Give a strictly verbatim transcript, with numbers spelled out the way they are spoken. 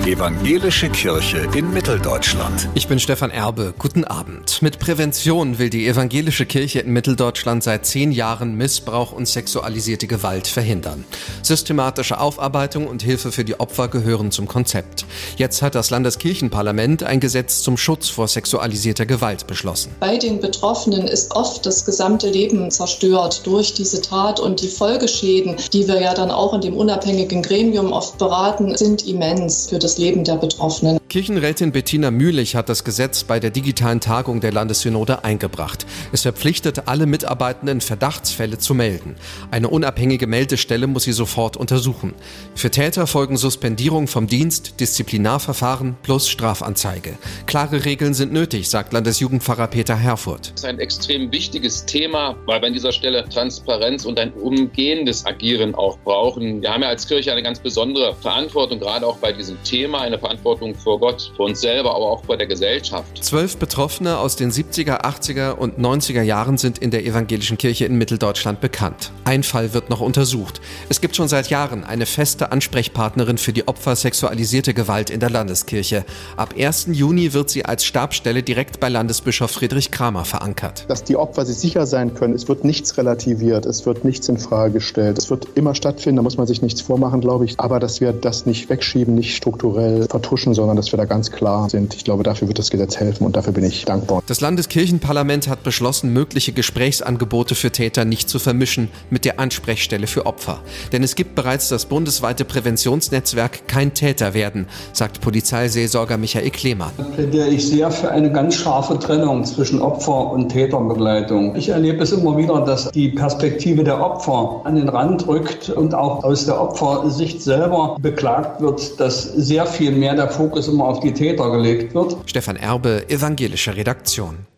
Evangelische Kirche in Mitteldeutschland. Ich bin Stefan Erbe. Guten Abend. Mit Prävention will die Evangelische Kirche in Mitteldeutschland seit zehn Jahren Missbrauch und sexualisierte Gewalt verhindern. Systematische Aufarbeitung und Hilfe für die Opfer gehören zum Konzept. Jetzt hat das Landeskirchenparlament ein Gesetz zum Schutz vor sexualisierter Gewalt beschlossen. Bei den Betroffenen ist oft das gesamte Leben zerstört durch diese Tat und die Folgeschäden, die wir ja dann auch in dem unabhängigen Gremium oft beraten, sind immens für das Leben der Betroffenen. Kirchenrätin Bettina Mühlich hat das Gesetz bei der digitalen Tagung der Landessynode eingebracht. Es verpflichtet alle Mitarbeitenden, Verdachtsfälle zu melden. Eine unabhängige Meldestelle muss sie sofort untersuchen. Für Täter folgen Suspendierung vom Dienst, Disziplinarverfahren plus Strafanzeige. Klare Regeln sind nötig, sagt Landesjugendpfarrer Peter Herfurth. Das ist ein extrem wichtiges Thema, weil wir an dieser Stelle Transparenz und ein umgehendes Agieren auch brauchen. Wir haben ja als Kirche eine ganz besondere Verantwortung, gerade auch bei diesem Thema, eine Verantwortung vor Gott, vor uns selber, aber auch vor der Gesellschaft. Zwölf Betroffene aus den siebziger, achtziger und neunziger Jahren sind in der Evangelischen Kirche in Mitteldeutschland bekannt. Ein Fall wird noch untersucht. Es gibt schon seit Jahren eine feste Ansprechpartnerin für die Opfer sexualisierter Gewalt in der Landeskirche. Ab ersten Juni wird sie als Stabsstelle direkt bei Landesbischof Friedrich Kramer verankert. Dass die Opfer sich sicher sein können, es wird nichts relativiert, es wird nichts in Frage gestellt. Es wird immer stattfinden, da muss man sich nichts vormachen, glaube ich. Aber dass wir das nicht wegschieben, nicht strukturell vertuschen, sondern dass wir da ganz klar sind. Ich glaube, dafür wird das Gesetz helfen und dafür bin ich dankbar. Das Landeskirchenparlament hat beschlossen, mögliche Gesprächsangebote für Täter nicht zu vermischen mit der Ansprechstelle für Opfer. Denn es gibt bereits das bundesweite Präventionsnetzwerk Kein Täter werden, sagt Polizeiseelsorger Michael Klemann. Da plädiere ich sehr für eine ganz scharfe Trennung zwischen Opfer- und Täterbegleitung. Ich erlebe es immer wieder, dass die Perspektive der Opfer an den Rand rückt und auch aus der Opfersicht selber beklagt wird, dass sehr viel mehr der Fokus immer auf die Täter gelegt wird. Stefan Erbe, Evangelische Redaktion.